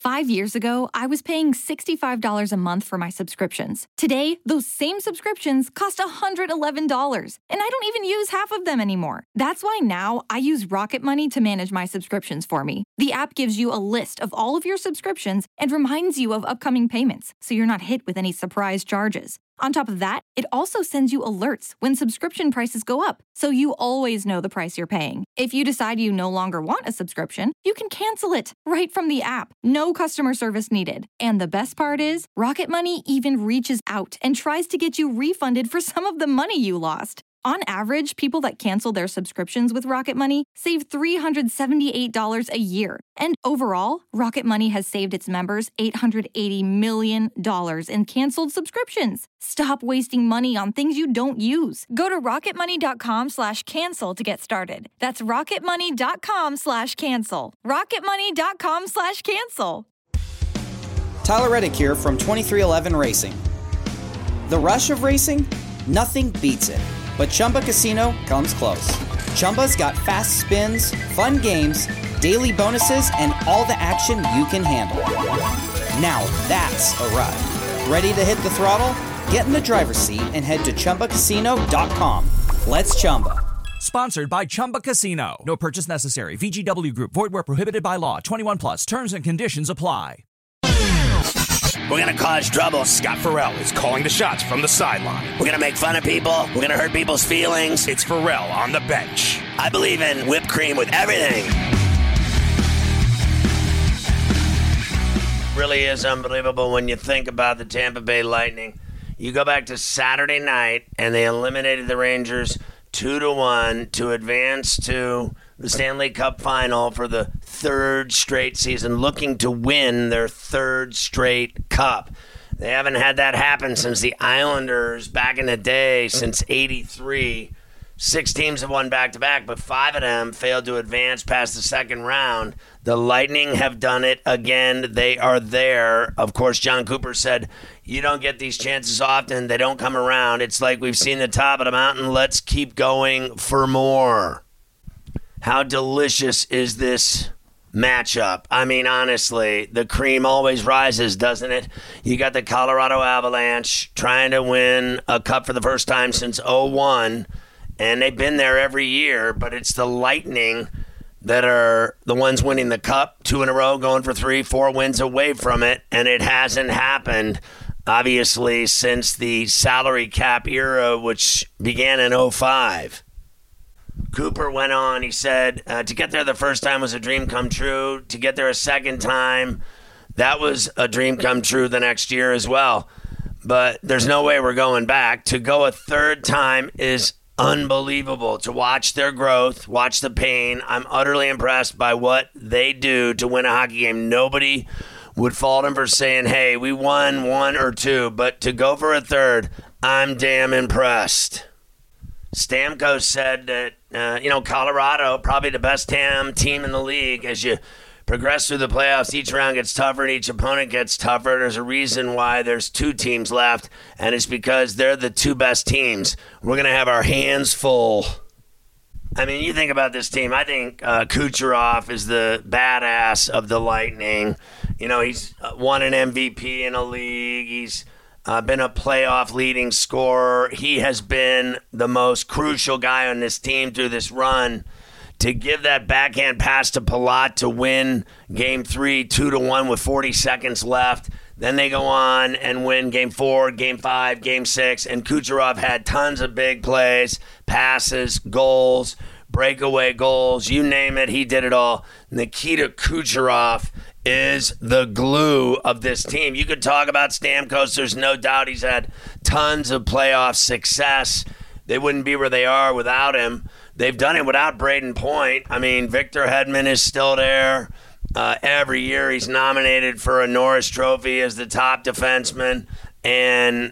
5 years ago, I was paying $65 a month for my subscriptions. Today, those same subscriptions cost $111, and I don't even use half of them anymore. That's why now I use Rocket Money to manage my subscriptions for me. The app gives you a list of all of your subscriptions and reminds you of upcoming payments, so you're not hit with any surprise charges. On top of that, it also sends you alerts when subscription prices go up, so you always know the price you're paying. If you decide you no longer want a subscription, you can cancel it right from the app. No customer service needed. And the best part is, Rocket Money even reaches out and tries to get you refunded for some of the money you lost. On average, people that cancel their subscriptions with Rocket Money save $378 a year. And overall, Rocket Money has saved its members $880 million in canceled subscriptions. Stop wasting money on things you don't use. Go to rocketmoney.com/cancel to get started. That's rocketmoney.com/cancel. rocketmoney.com/cancel. Tyler Reddick here from 23XI Racing. The rush of racing? Nothing beats it. But Chumba Casino comes close. Chumba's got fast spins, fun games, daily bonuses, and all the action you can handle. Now that's a ride. Ready to hit the throttle? Get in the driver's seat and head to ChumbaCasino.com. Let's Chumba. Sponsored by Chumba Casino. No purchase necessary. VGW Group. Void where prohibited by law. 21 plus. Terms and conditions apply. We're going to cause trouble. Scott Farrell is calling the shots from the sideline. We're going to make fun of people. We're going to hurt people's feelings. It's Farrell on the bench. I believe in whipped cream with everything. Really is unbelievable when you think about the Tampa Bay Lightning. You go back to Saturday night, and they eliminated the Rangers 2-1 to advance to the Stanley Cup final for the third straight season, looking to win their third straight cup. They haven't had that happen since the Islanders back in the day, since '83. 6 teams have won back-to-back, but 5 of them failed to advance past the second round. The Lightning have done it again. They are there. Of course, John Cooper said, you don't get these chances often. They don't come around. It's like we've seen the top of the mountain. Let's keep going for more. How delicious is this matchup? I mean, honestly, the cream always rises, doesn't it? You got the Colorado Avalanche trying to win a cup for the first time since '01, and they've been there every year, but it's the Lightning that are the ones winning the cup, 2 in a row, going for 3-4 wins away from it, and it hasn't happened, obviously, since the salary cap era, which began in '05. Cooper went on, he said, to get there the first time was a dream come true. To get there a second time, that was a dream come true the next year as well. But there's no way we're going back. To go a third time is unbelievable. To watch their growth, watch the pain. I'm utterly impressed by what they do to win a hockey game. Nobody would fault them for saying, hey, we won 1 or 2. But to go for a third, I'm damn impressed. Stamkos said that, Colorado, probably the best team in the league. As you progress through the playoffs, each round gets tougher and each opponent gets tougher. There's a reason why there's 2 teams left, and it's because they're the 2 best teams. We're going to have our hands full. I mean, you think about this team. I think Kucherov is the badass of the Lightning. You know, he's won an MVP in a league. He's been a playoff leading scorer. He has been the most crucial guy on this team through this run. To give that backhand pass to Palat to win Game 3, 2-1 with 40 seconds left. Then they go on and win Game 4, Game 5, Game 6. And Kucherov had tons of big plays, passes, goals, breakaway goals. You name it, he did it all. Nikita Kucherov is the glue of this team. You could talk about Stamkos. There's no doubt he's had tons of playoff success. They wouldn't be where they are without him. They've done it without Braden Point. I mean, Victor Hedman is still there. Every year he's nominated for a Norris Trophy as the top defenseman. And,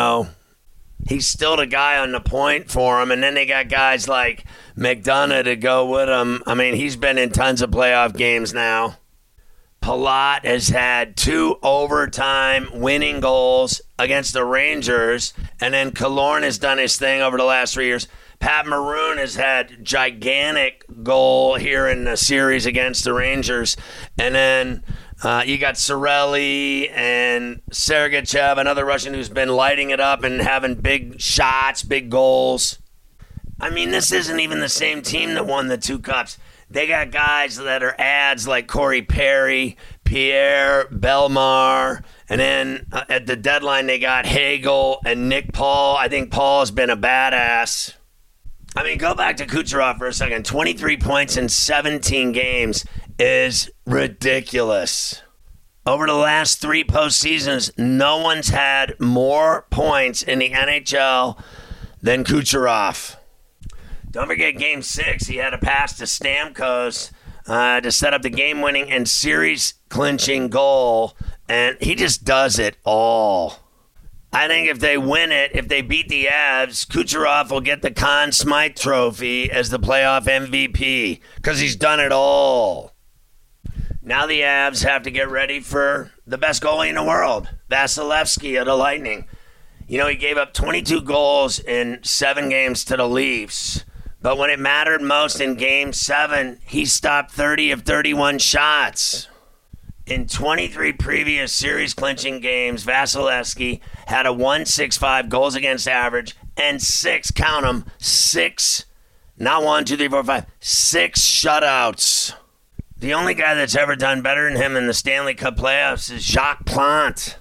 he's still the guy on the point for him. And then they got guys like McDonough to go with him. I mean, he's been in tons of playoff games now. Palat has had 2 overtime winning goals against the Rangers, and then Killorn has done his thing over the last 3 years. Pat Maroon has had gigantic goal here in the series against the Rangers, and then You got Cirelli and Sergachev, another Russian who's been lighting it up and having big shots, big goals. I mean, this isn't even the same team that won the 2 cups. They got guys that are ads like Corey Perry, Pierre Belmar, and then at the deadline they got Hagel and Nick Paul. I think Paul's been a badass. I mean, go back to Kucherov for a second. 23 points in 17 games is ridiculous. Over the last 3 postseasons, no one's had more points in the NHL than Kucherov. Don't forget Game 6. He had a pass to Stamkos to set up the game-winning and series-clinching goal, and he just does it all. I think if they win it, if they beat the Avs, Kucherov will get the Conn Smythe Trophy as the playoff MVP because he's done it all. Now the Avs have to get ready for the best goalie in the world, Vasilevsky of the Lightning. You know, he gave up 22 goals in 7 games to the Leafs. But when it mattered most in Game 7, he stopped 30 of 31 shots. In 23 previous series-clinching games, Vasilevsky had a .165 goals against average and 6, count them, 6, not 1, 2, 3, 4, 5, 6 shutouts. The only guy that's ever done better than him in the Stanley Cup playoffs is Jacques Plante.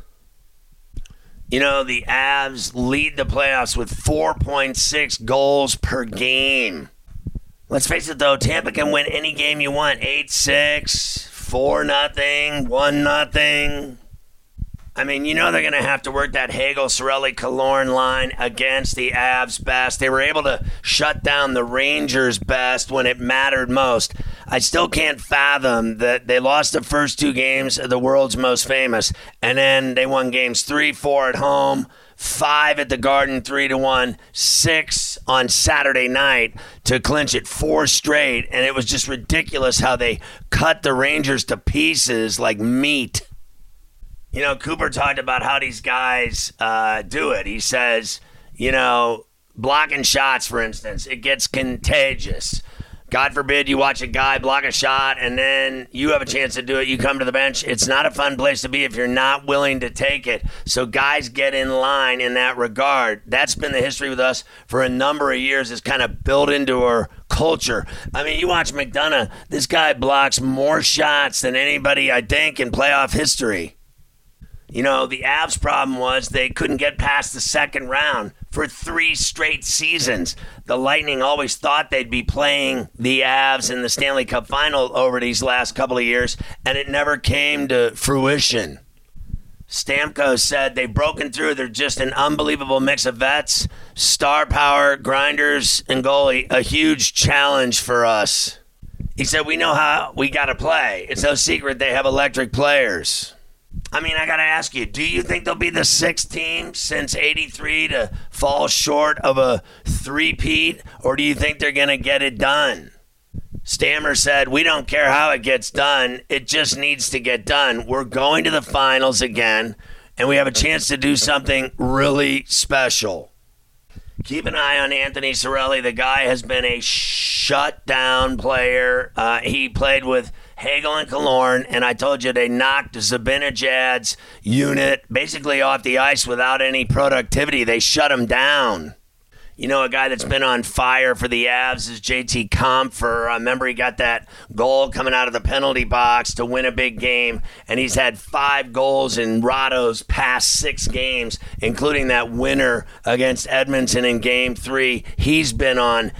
You know, the Avs lead the playoffs with 4.6 goals per game. Let's face it, though, Tampa can win any game you want. 8-6, 4-0, 1-0. I mean, you know they're going to have to work that Hagel, Cirelli, Killorn line against the Avs best. They were able to shut down the Rangers best when it mattered most. I still can't fathom that they lost the first 2 games of the world's most famous, and then they won games 3-4 at home, 5 at the Garden, 3-1, 6 on Saturday night to clinch it, 4 straight, and it was just ridiculous how they cut the Rangers to pieces like meat. You know, Cooper talked about how these guys do it. He says, you know, blocking shots, for instance, it gets contagious. God forbid you watch a guy block a shot and then you have a chance to do it. You come to the bench. It's not a fun place to be if you're not willing to take it. So guys get in line in that regard. That's been the history with us for a number of years. It's kind of built into our culture. I mean, you watch McDonough. This guy blocks more shots than anybody, I think, in playoff history. You know, the Avs' problem was they couldn't get past the second round for 3 straight seasons. The Lightning always thought they'd be playing the Avs in the Stanley Cup final over these last couple of years, and it never came to fruition. Stamkos said they've broken through. They're just an unbelievable mix of vets, star power, grinders, and goalie. A huge challenge for us. He said, we know how we got to play. It's no secret they have electric players. I mean, I got to ask you, do you think they'll be the 6th team since 83 to fall short of a three-peat, or do you think they're going to get it done? Stammer said, we don't care how it gets done. It just needs to get done. We're going to the finals again, and we have a chance to do something really special. Keep an eye on Anthony Cirelli. The guy has been a shutdown player. He played with Hagel and Killorn, and I told you they knocked Zibanejad's unit basically off the ice without any productivity. They shut him down. You know, a guy that's been on fire for the Avs is JT Compher. I remember he got that goal coming out of the penalty box to win a big game, and he's had 5 goals in Rado's past 6 games, including that winner against Edmonton in Game 3. He's been on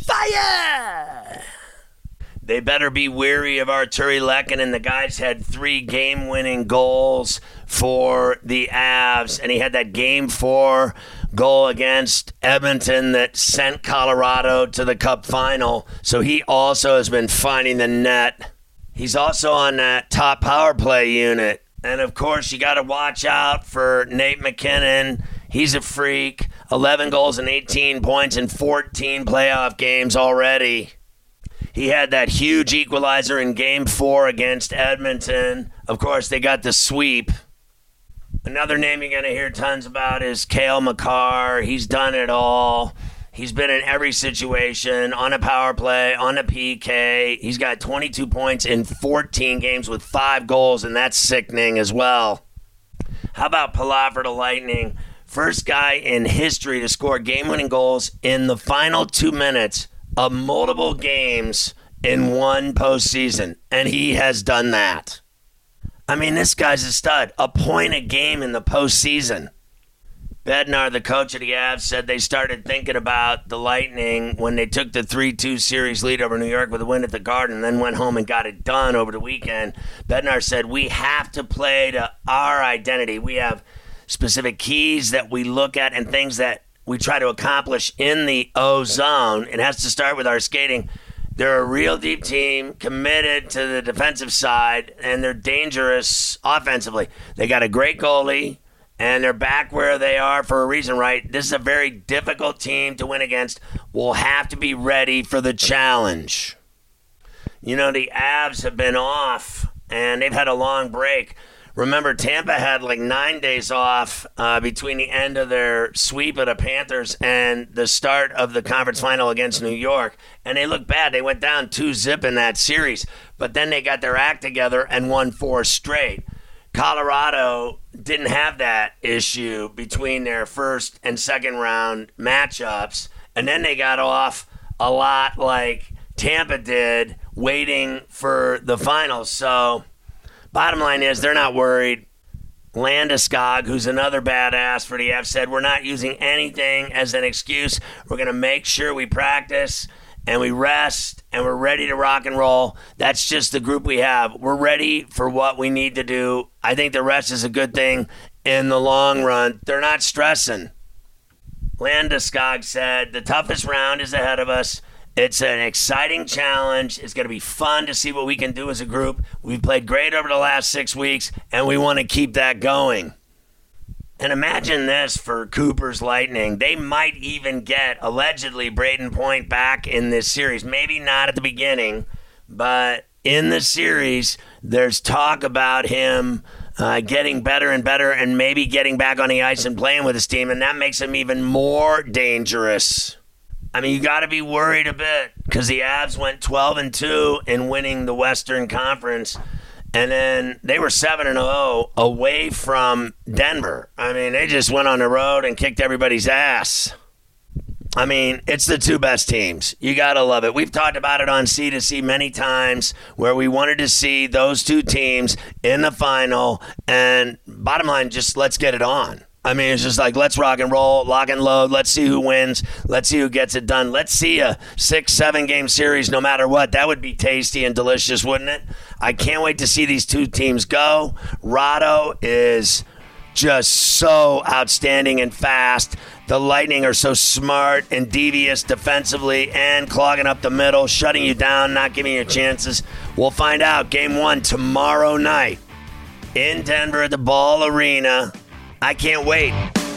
fire! They better be weary of Arturi Lehkonen. The guy's had 3 game-winning goals for the Avs, and he had that Game 4 goal against Edmonton that sent Colorado to the Cup final. So he also has been finding the net. He's also on that top power play unit. And, of course, you got to watch out for Nate McKinnon. He's a freak. 11 goals and 18 points in 14 playoff games already. He had that huge equalizer in Game 4 against Edmonton. Of course, they got the sweep. Another name you're going to hear tons about is Cale Makar. He's done it all. He's been in every situation, on a power play, on a PK. He's got 22 points in 14 games with 5 goals, and that's sickening as well. How about Palat for the Lightning? First guy in history to score game-winning goals in the final 2 minutes of multiple games in one postseason, and he has done that. I mean, this guy's a stud. A point a game in the postseason. Bednar, the coach of the Avs, said they started thinking about the Lightning when they took the 3-2 series lead over New York with a win at the Garden, then went home and got it done over the weekend. Bednar said, we have to play to our identity. We have specific keys that we look at and things that we try to accomplish in the O zone. It has to start with our skating. They're a real deep team, committed to the defensive side, and they're dangerous offensively. They got a great goalie, and they're back where they are for a reason, right? This is a very difficult team to win against. We'll have to be ready for the challenge. You know, the Avs have been off, and they've had a long break. Remember, Tampa had like 9 days off between the end of their sweep of the Panthers and the start of the conference final against New York, and they looked bad. They went down 2-0 in that series, but then they got their act together and won 4 straight. Colorado didn't have that issue between their first and second round matchups, and then they got off a lot like Tampa did, waiting for the finals. So bottom line is they're not worried. Landeskog, who's another badass for the Avs, said we're not using anything as an excuse. We're going to make sure we practice and we rest and we're ready to rock and roll. That's just the group we have. We're ready for what we need to do. I think the rest is a good thing in the long run. They're not stressing. Landeskog said the toughest round is ahead of us. It's an exciting challenge. It's going to be fun to see what we can do as a group. We've played great over the last 6 weeks, and we want to keep that going. And imagine this for Cooper's Lightning. They might even get, allegedly, Braden Point back in this series. Maybe not at the beginning, but in the series, there's talk about him getting better and better and maybe getting back on the ice and playing with his team, and that makes him even more dangerous. I mean, you got to be worried a bit because the Avs went 12-2 in winning the Western Conference, and then they were 7-0 away from Denver. I mean, they just went on the road and kicked everybody's ass. I mean, it's the 2 best teams. You got to love it. We've talked about it on C2C many times where we wanted to see those 2 teams in the final, and bottom line, just let's get it on. I mean, it's just like, let's rock and roll, lock and load. Let's see who wins. Let's see who gets it done. Let's see a 6-7 game series no matter what. That would be tasty and delicious, wouldn't it? I can't wait to see these 2 teams go. Rado is just so outstanding and fast. The Lightning are so smart and devious defensively and clogging up the middle, shutting you down, not giving you chances. We'll find out. Game 1 tomorrow night in Denver at the Ball Arena. I can't wait.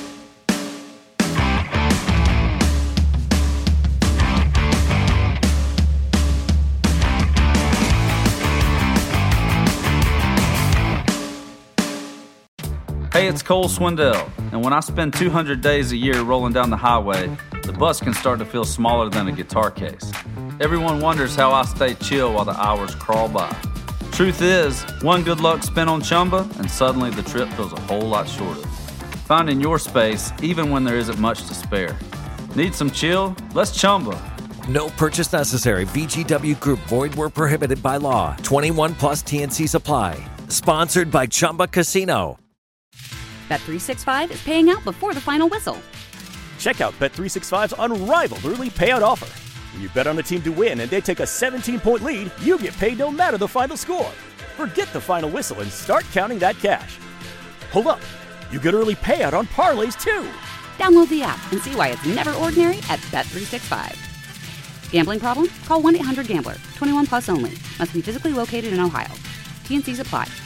Hey, it's Cole Swindell, and when I spend 200 days a year rolling down the highway, the bus can start to feel smaller than a guitar case. Everyone wonders how I stay chill while the hours crawl by. Truth is, one good luck spin on Chumba, and suddenly the trip feels a whole lot shorter. Finding your space, even when there isn't much to spare. Need some chill? Let's Chumba. No purchase necessary. VGW Group. Void where prohibited by law. 21 plus TNC Supply. Sponsored by Chumba Casino. Bet365 is paying out before the final whistle. Check out Bet365's unrivaled early payout offer. When you bet on a team to win and they take a 17-point lead, you get paid no matter the final score. Forget the final whistle and start counting that cash. Hold up. You get early payout on parlays, too. Download the app and see why it's never ordinary at Bet365. Gambling problem? Call 1-800-GAMBLER. 21 plus only. Must be physically located in Ohio. TNCs apply.